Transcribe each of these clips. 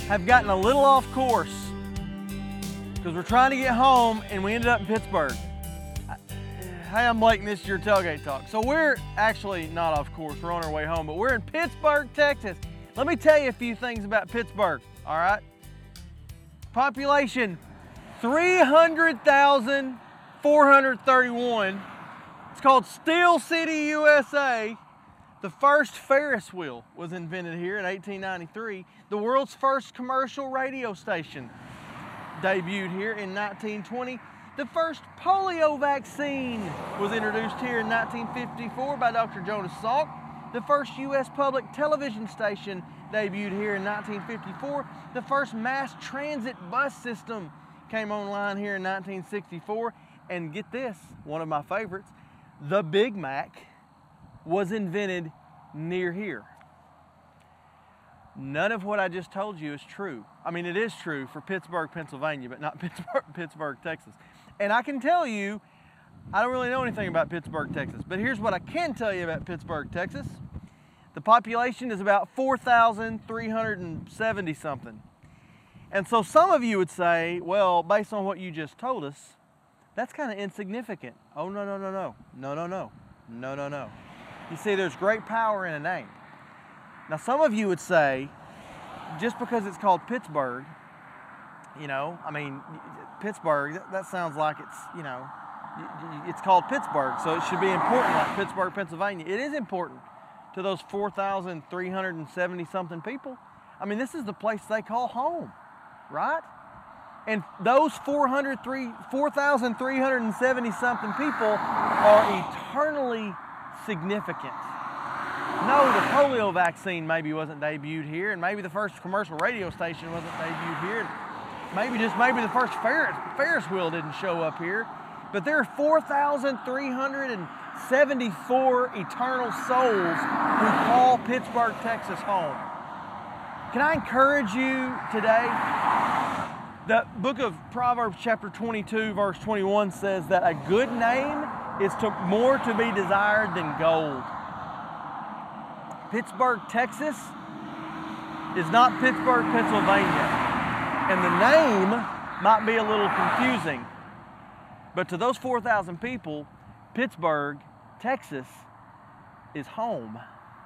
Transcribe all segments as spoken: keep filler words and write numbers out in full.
have gotten a little off course because we're trying to get home and we ended up in Pittsburgh. Hey, I'm Blake and this is your Tailgate Talk. So we're actually not off course, we're on our way home, but we're in Pittsburgh, Texas. Let me tell you a few things about Pittsburgh, all right? Population, three hundred thousand four hundred thirty-one. It's called Steel City, U S A. The first Ferris wheel was invented here in eighteen ninety-three. The world's first commercial radio station debuted here in nineteen twenty. The first polio vaccine was introduced here in nineteen fifty-four by Doctor Jonas Salk. The first U S public television station debuted here in nineteen fifty-four. The first mass transit bus system came online here in nineteen sixty-four. And get this, one of my favorites, the Big Mac was invented near here. None of what I just told you is true. I mean, it is true for Pittsburgh, Pennsylvania, but not Pittsburgh, Pittsburgh, Texas. And I can tell you, I don't really know anything about Pittsburgh, Texas, but here's what I can tell you about Pittsburgh, Texas. The population is about four thousand three hundred seventy something. And so some of you would say, well, based on what you just told us, that's kind of insignificant. Oh, no, no, no, no, no, no, no, no, no, no. You see, there's great power in a name. Now, some of you would say, just because it's called Pittsburgh, you know, I mean, Pittsburgh, that, that sounds like it's, you know, it's called Pittsburgh, so it should be important like Pittsburgh, Pennsylvania. It is important to those four thousand three hundred seventy something people. I mean, this is the place they call home, right? And those four thousand three hundred seventy something people are eternally significant. No, the polio vaccine maybe wasn't debuted here, and maybe the first commercial radio station wasn't debuted here, and maybe just maybe the first Ferris, Ferris wheel didn't show up here, but there are four thousand three hundred seventy-four eternal souls who call Pittsburgh, Texas home. Can I encourage you today? The book of Proverbs chapter twenty-two verse twenty-one says that a good name is to, more to be desired than gold. Pittsburgh, Texas is not Pittsburgh, Pennsylvania. And the name might be a little confusing, but to those four thousand people, Pittsburgh, Texas is home.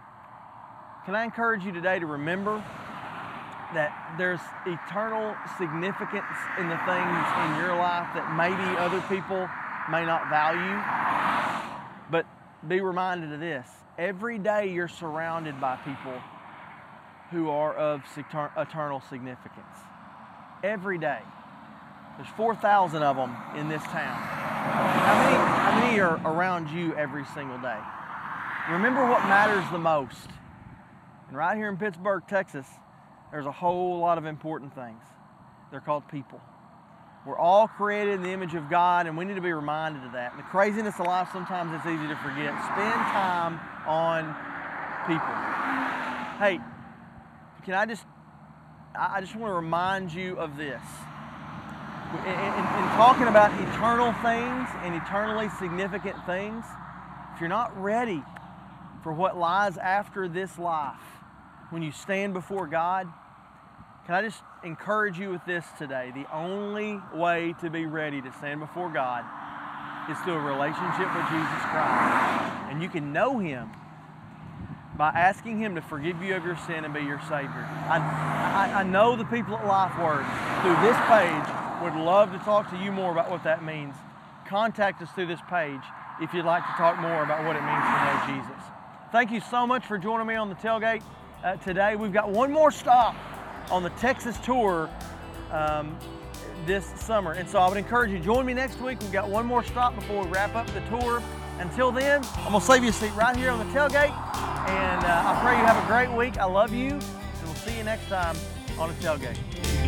Can I encourage you today to remember that there's eternal significance in the things in your life that maybe other people may not value, but be reminded of this. Every day you're surrounded by people who are of eternal significance. Every day. There's four thousand of them in this town. How many, how many are around you every single day? Remember what matters the most. And right here in Pittsburgh, Texas, there's a whole lot of important things. They're called people. We're all created in the image of God, and we need to be reminded of that. In the craziness of life, sometimes it's easy to forget. Spend time on people. Hey, can I just, I just want to remind you of this. In, in, in talking about eternal things and eternally significant things, if you're not ready for what lies after this life, when you stand before God, can I just encourage you with this today? The only way to be ready to stand before God is through a relationship with Jesus Christ. And you can know Him by asking Him to forgive you of your sin and be your Savior. I, I, I know the people at LifeWord through this page would love to talk to you more about what that means. Contact us through this page if you'd like to talk more about what it means to know Jesus. Thank you so much for joining me on the tailgate uh, today. We've got one more stop on the Texas tour um, this summer. And so I would encourage you, join me next week. We've got one more stop before we wrap up the tour. Until then, I'm gonna save you a seat right here on the tailgate. And uh, I pray you have a great week. I love you, and we'll see you next time on the tailgate.